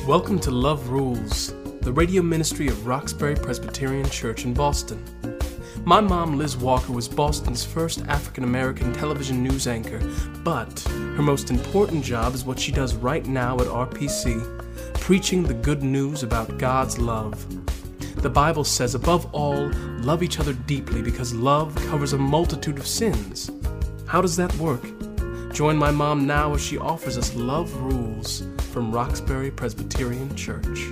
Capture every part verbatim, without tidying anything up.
Welcome to Love Rules, the radio ministry of Roxbury Presbyterian Church in Boston. My mom, Liz Walker, was Boston's first African-American television news anchor, but her most important job is what she does right now at R P C, preaching the good news about God's love. The Bible says, above all, love each other deeply because love covers a multitude of sins. How does that work? Join my mom now as she offers us Love Rules from Roxbury Presbyterian Church.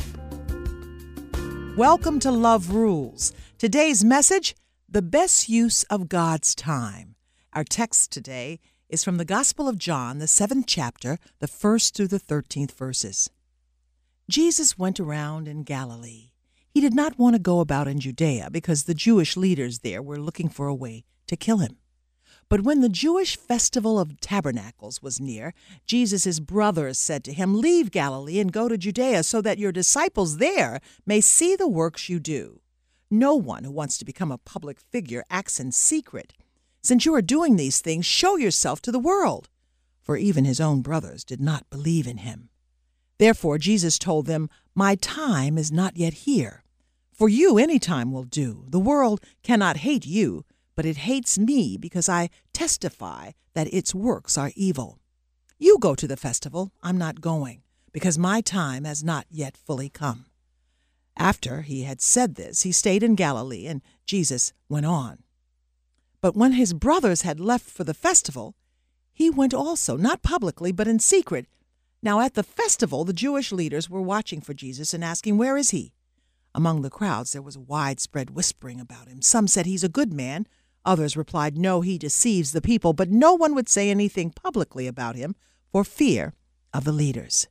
Welcome to Love Rules. Today's message, the best use of God's time. Our text today is from the Gospel of John, the seventh chapter, the first through the thirteenth verses. Jesus went around in Galilee. He did not want to go about in Judea because the Jewish leaders there were looking for a way to kill him. But when the Jewish festival of tabernacles was near, Jesus' brothers said to him, "Leave Galilee and go to Judea so that your disciples there may see the works you do. No one who wants to become a public figure acts in secret. Since you are doing these things, show yourself to the world." For even his own brothers did not believe in him. Therefore Jesus told them, "My time is not yet here. For you any time will do. The world cannot hate you, but it hates me because I testify that its works are evil. You go to the festival, I'm not going, because my time has not yet fully come." After he had said this, he stayed in Galilee, and Jesus went on. But when his brothers had left for the festival, he went also, not publicly, but in secret. Now at the festival, the Jewish leaders were watching for Jesus and asking, "Where is he?" Among the crowds, there was widespread whispering about him. Some said, "He's a good man." Others replied, "No, he deceives the people." But no one would say anything publicly about him for fear of the leaders.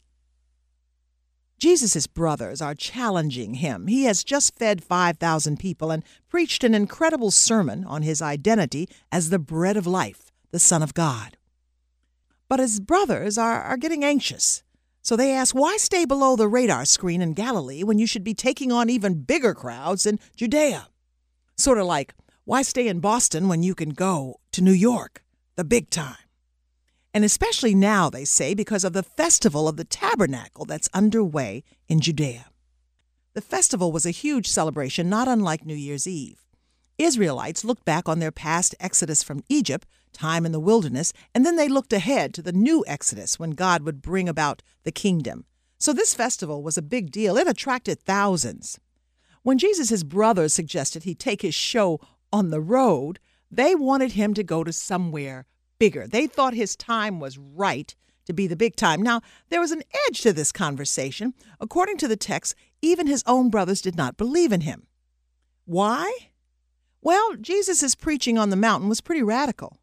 Jesus' brothers are challenging him. He has just fed five thousand people and preached an incredible sermon on his identity as the bread of life, the Son of God. But his brothers are, are getting anxious. So they ask, why stay below the radar screen in Galilee when you should be taking on even bigger crowds in Judea? Sort of like, why stay in Boston when you can go to New York, the big time? And especially now, they say, because of the festival of the tabernacle that's underway in Judea. The festival was a huge celebration, not unlike New Year's Eve. Israelites looked back on their past exodus from Egypt, time in the wilderness, and then they looked ahead to the new exodus when God would bring about the kingdom. So this festival was a big deal. It attracted thousands. When Jesus' brothers suggested he take his show on the road, they wanted him to go to somewhere bigger. They thought his time was right to be the big time. Now, there was an edge to this conversation. According to the text, even his own brothers did not believe in him. Why? Well, Jesus' preaching on the mountain was pretty radical.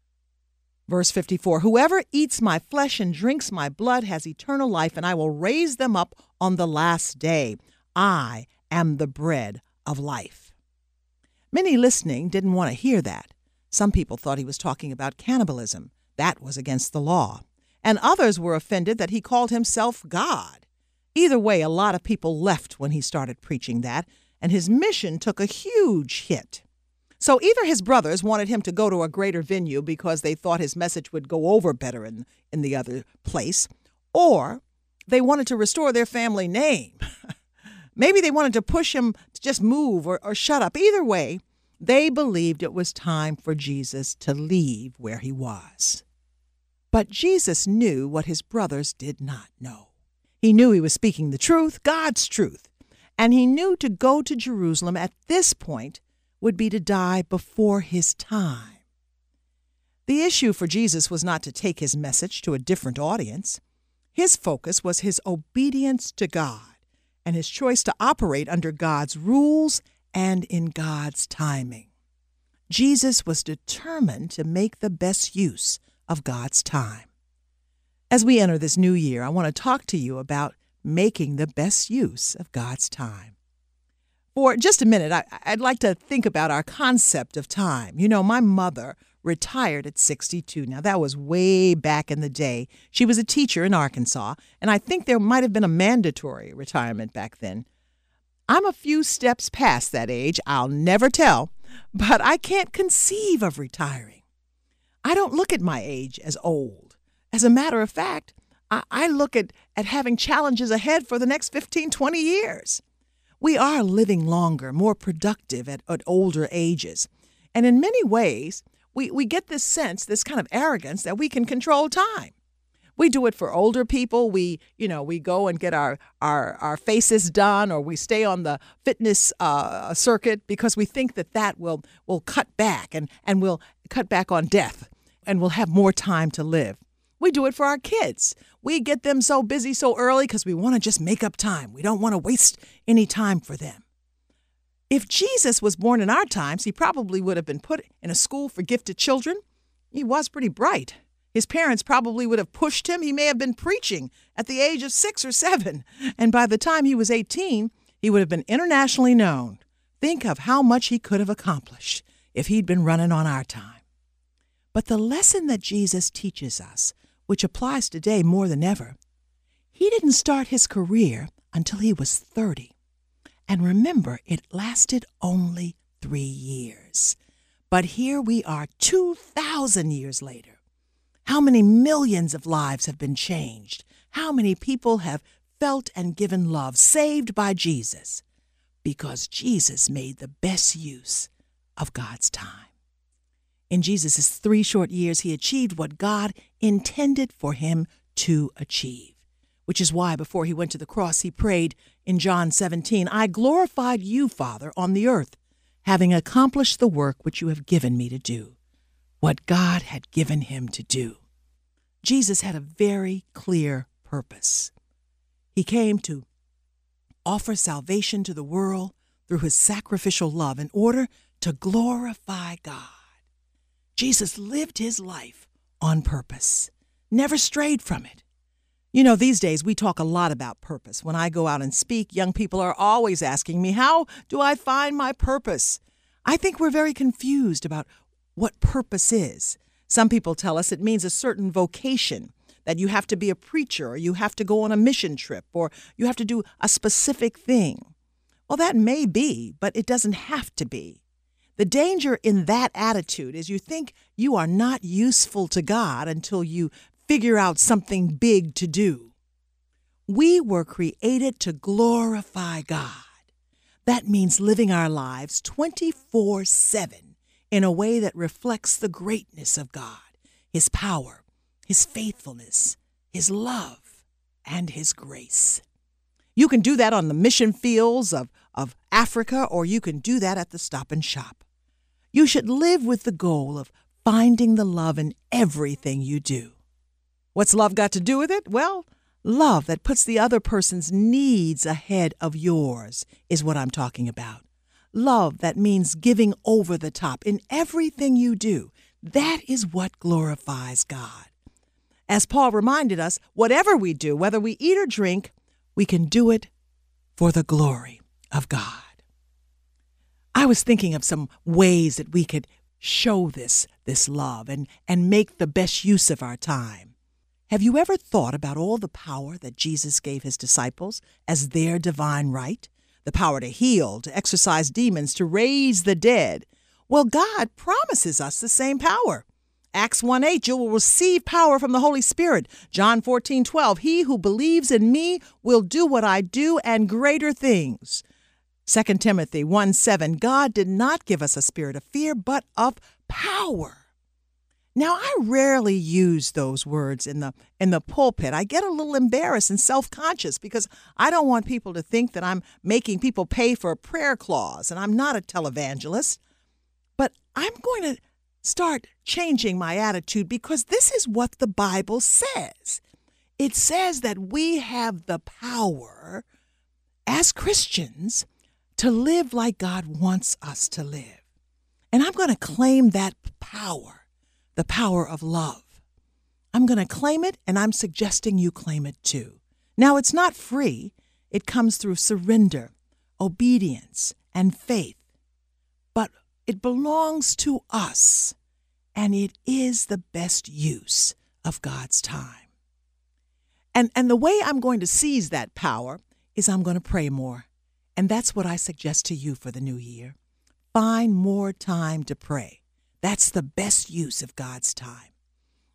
Verse fifty-four, "Whoever eats my flesh and drinks my blood has eternal life, and I will raise them up on the last day. I am the bread of life." Many listening didn't want to hear that. Some people thought he was talking about cannibalism. That was against the law. And others were offended that he called himself God. Either way, a lot of people left when he started preaching that, and his mission took a huge hit. So either his brothers wanted him to go to a greater venue because they thought his message would go over better in, in the other place, or they wanted to restore their family name. Maybe they wanted to push him to just move or, or shut up. Either way, they believed it was time for Jesus to leave where he was. But Jesus knew what his brothers did not know. He knew he was speaking the truth, God's truth, and he knew to go to Jerusalem at this point would be to die before his time. The issue for Jesus was not to take his message to a different audience. His focus was his obedience to God and his choice to operate under God's rules and in God's timing. Jesus was determined to make the best use of God's time. As we enter this new year, I want to talk to you about making the best use of God's time. For just a minute, I, I'd like to think about our concept of time. You know, my mother retired at sixty-two. Now, that was way back in the day. She was a teacher in Arkansas, and I think there might have been a mandatory retirement back then. I'm a few steps past that age. I'll never tell, but I can't conceive of retiring. I don't look at my age as old. As a matter of fact, I, I look at, at having challenges ahead for the next fifteen, twenty years. We are living longer, more productive at, at older ages. And in many ways, we, we get this sense, this kind of arrogance that we can control time. We do it for older people. We, you know, we go and get our, our, our faces done, or we stay on the fitness uh, circuit because we think that that will, will cut back and, and will cut back on death and we'll have more time to live. We do it for our kids. We get them so busy so early because we want to just make up time. We don't want to waste any time for them. If Jesus was born in our times, he probably would have been put in a school for gifted children. He was pretty bright. His parents probably would have pushed him. He may have been preaching at the age of six or seven. And by the time he was eighteen, he would have been internationally known. Think of how much he could have accomplished if he'd been running on our time. But the lesson that Jesus teaches us, which applies today more than ever, he didn't start his career until he was thirty. And remember, it lasted only three years. But here we are two thousand years later. How many millions of lives have been changed? How many people have felt and given love, saved by Jesus? Because Jesus made the best use of God's time. In Jesus' three short years, he achieved what God intended for him to achieve, which is why before he went to the cross, he prayed in John seventeen, I glorified you, Father, on the earth, having accomplished the work which you have given me to do, what God had given him to do. Jesus had a very clear purpose. He came to offer salvation to the world through his sacrificial love in order to glorify God. Jesus lived his life on purpose, never strayed from it. You know, these days we talk a lot about purpose. When I go out and speak, young people are always asking me, how do I find my purpose? I think we're very confused about what purpose is. Some people tell us it means a certain vocation, that you have to be a preacher, or you have to go on a mission trip, or you have to do a specific thing. Well, that may be, but it doesn't have to be. The danger in that attitude is you think you are not useful to God until you figure out something big to do. We were created to glorify God. That means living our lives twenty-four seven in a way that reflects the greatness of God, his power, his faithfulness, his love, and his grace. You can do that on the mission fields of, of Africa, or you can do that at the Stop and Shop. You should live with the goal of finding the love in everything you do. What's love got to do with it? Well, love that puts the other person's needs ahead of yours is what I'm talking about. Love that means giving over the top in everything you do. That is what glorifies God. As Paul reminded us, whatever we do, whether we eat or drink, we can do it for the glory of God. I was thinking of some ways that we could show this, this love and, and make the best use of our time. Have you ever thought about all the power that Jesus gave his disciples as their divine right? The power to heal, to exorcise demons, to raise the dead. Well, God promises us the same power. Acts one eight, you will receive power from the Holy Spirit. John fourteen twelve, he who believes in me will do what I do and greater things. Second Timothy one seven, God did not give us a spirit of fear, but of power. Now, I rarely use those words in the in the pulpit. I get a little embarrassed and self-conscious because I don't want people to think that I'm making people pay for a prayer clause, and I'm not a televangelist. But I'm going to start changing my attitude because this is what the Bible says. It says that we have the power as Christians to live like God wants us to live. And I'm going to claim that power. The power of love. I'm going to claim it, and I'm suggesting you claim it too. Now, it's not free. It comes through surrender, obedience, and faith. But it belongs to us, and it is the best use of God's time. And, and the way I'm going to seize that power is I'm going to pray more. And that's what I suggest to you for the new year. Find more time to pray. That's the best use of God's time.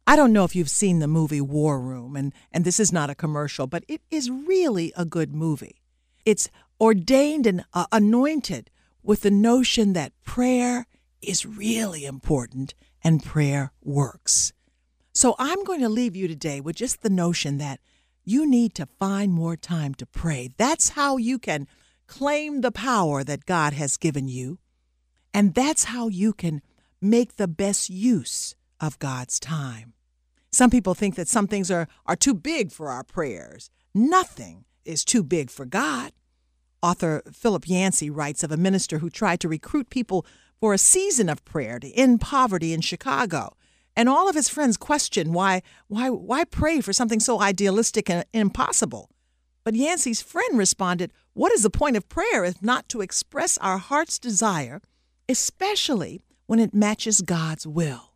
I don't know if you've seen the movie War Room, and, and this is not a commercial, but it is really a good movie. It's ordained and uh, anointed with the notion that prayer is really important and prayer works. So I'm going to leave you today with just the notion that you need to find more time to pray. That's how you can claim the power that God has given you, and that's how you can make the best use of God's time. Some people think that some things are, are too big for our prayers. Nothing is too big for God. Author Philip Yancey writes of a minister who tried to recruit people for a season of prayer to end poverty in Chicago. And all of his friends questioned why, why, why pray for something so idealistic and impossible? But Yancey's friend responded, "What is the point of prayer if not to express our heart's desire, especially when it matches God's will?"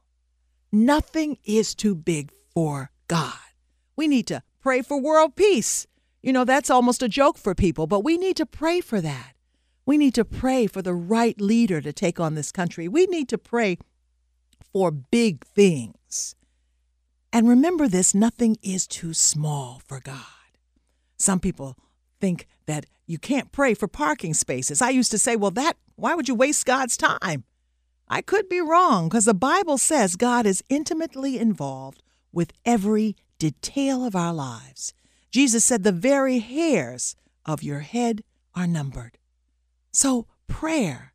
Nothing is too big for God. We need to pray for world peace. You know, that's almost a joke for people, but we need to pray for that. We need to pray for the right leader to take on this country. We need to pray for big things. And remember this, nothing is too small for God. Some people think that you can't pray for parking spaces. I used to say, well, that, why would you waste God's time? I could be wrong, because the Bible says God is intimately involved with every detail of our lives. Jesus said the very hairs of your head are numbered. So prayer,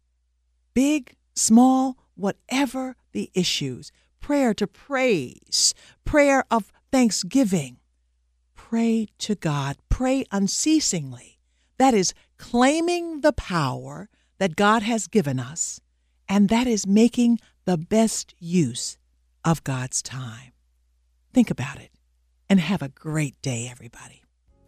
big, small, whatever the issues, prayer to praise, prayer of thanksgiving, pray to God, pray unceasingly. That is claiming the power that God has given us, and that is making the best use of God's time. Think about it, and have a great day, everybody.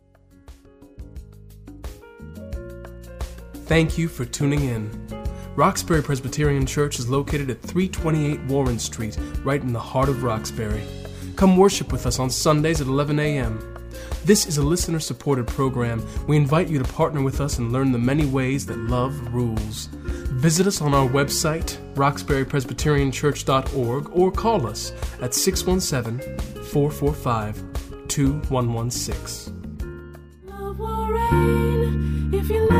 Thank you for tuning in. Roxbury Presbyterian Church is located at three twenty-eight Warren Street, right in the heart of Roxbury. Come worship with us on Sundays at eleven a.m. This is a listener-supported program. We invite you to partner with us and learn the many ways that love rules. Visit us on our website, roxbury presbyterian church dot org, or call us at six one seven, four four five, two one one six. Love will reign if you